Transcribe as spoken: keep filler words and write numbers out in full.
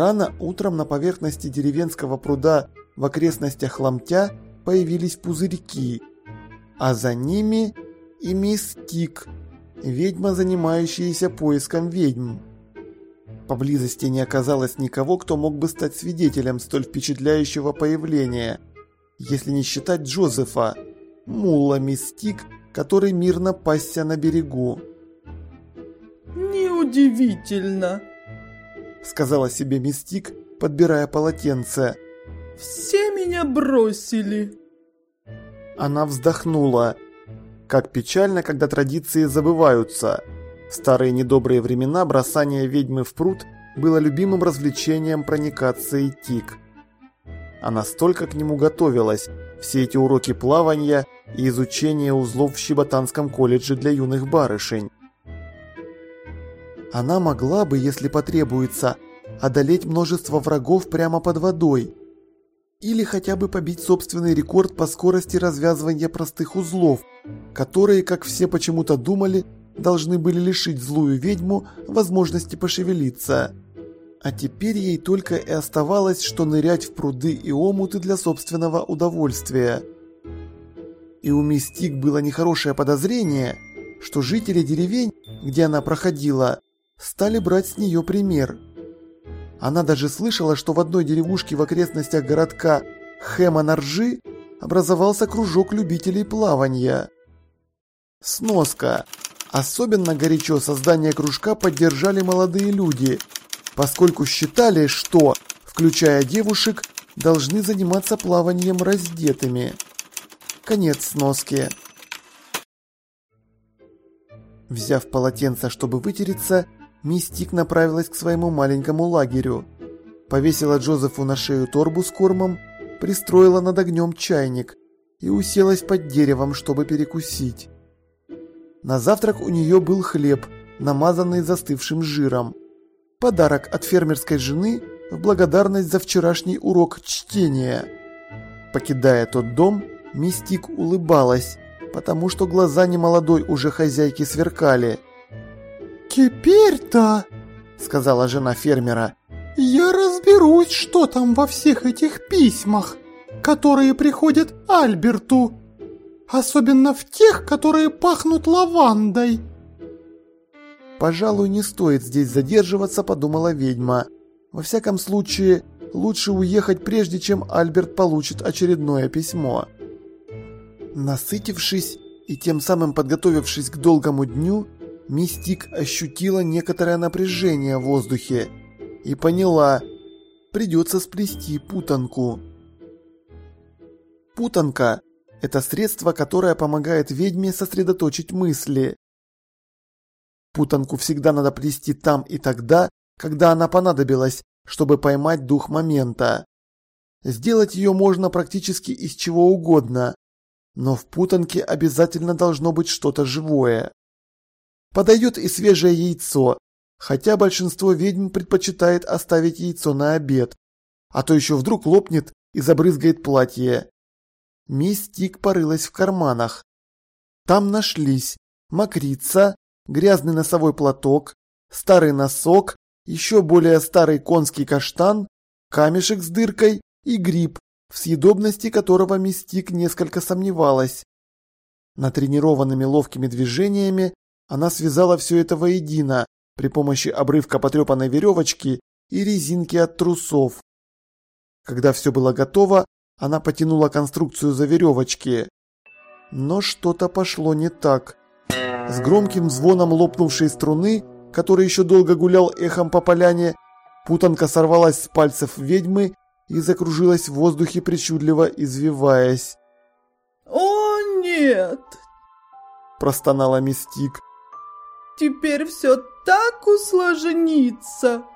Рано утром на поверхности деревенского пруда в окрестностях Ломтя появились пузырьки, а за ними и мисс Тик, ведьма, занимающаяся поиском ведьм. Поблизости не оказалось никого, кто мог бы стать свидетелем столь впечатляющего появления, если не считать Джозефа, мула мисс Тик, который мирно пасся на берегу. «Неудивительно», — сказала себе мисс Тик, подбирая полотенце. «Все меня бросили». Она вздохнула. Как печально, когда традиции забываются. В старые недобрые времена бросание ведьмы в пруд было любимым развлечением проникации Тик. Она столько к нему готовилась, все эти уроки плавания и изучение узлов в Щеботанском колледже для юных барышень. Она могла бы, если потребуется, одолеть множество врагов прямо под водой. Или хотя бы побить собственный рекорд по скорости развязывания простых узлов, которые, как все почему-то думали, должны были лишить злую ведьму возможности пошевелиться. А теперь ей только и оставалось, что нырять в пруды и омуты для собственного удовольствия. И у мисс Тик было нехорошее подозрение, что жители деревень, где она проходила, стали брать с нее пример. Она даже слышала, что в одной деревушке в окрестностях городка Хэма-на-Ржи образовался кружок любителей плавания. Сноска. Особенно горячо создание кружка поддержали молодые люди, поскольку считали, что, включая девушек, должны заниматься плаванием раздетыми. Конец сноски. Взяв полотенце, чтобы вытереться, мисс Тик направилась к своему маленькому лагерю. Повесила Джозефу на шею торбу с кормом, пристроила над огнем чайник и уселась под деревом, чтобы перекусить. На завтрак у нее был хлеб, намазанный застывшим жиром. Подарок от фермерской жены в благодарность за вчерашний урок чтения. Покидая тот дом, мисс Тик улыбалась, потому что глаза немолодой уже хозяйки сверкали. «Теперь-то, — сказала жена фермера, — я разберусь, что там во всех этих письмах, которые приходят Альберту, особенно в тех, которые пахнут лавандой». «Пожалуй, не стоит здесь задерживаться», — подумала ведьма. «Во всяком случае, лучше уехать, прежде чем Альберт получит очередное письмо». Насытившись и тем самым подготовившись к долгому дню, мисс Тик ощутила некоторое напряжение в воздухе и поняла, придется сплести путанку. Путанка – это средство, которое помогает ведьме сосредоточить мысли. Путанку всегда надо плести там и тогда, когда она понадобилась, чтобы поймать дух момента. Сделать ее можно практически из чего угодно, но в путанке обязательно должно быть что-то живое. Подойдет и свежее яйцо, хотя большинство ведьм предпочитает оставить яйцо на обед, а то еще вдруг лопнет и забрызгает платье. Мисс Тик порылась в карманах. Там нашлись мокрица, грязный носовой платок, старый носок, еще более старый конский каштан, камешек с дыркой и гриб, в съедобности которого мисс Тик несколько сомневалась. Натренированными ловкими движениями она связала все это воедино при помощи обрывка потрепанной веревочки и резинки от трусов. Когда все было готово, она потянула конструкцию за веревочки. Но что-то пошло не так. С громким звоном лопнувшей струны, который еще долго гулял эхом по поляне, путанка сорвалась с пальцев ведьмы и закружилась в воздухе, причудливо извиваясь. «О, нет!» – простонала мисс Тик. «Теперь все так усложнится!»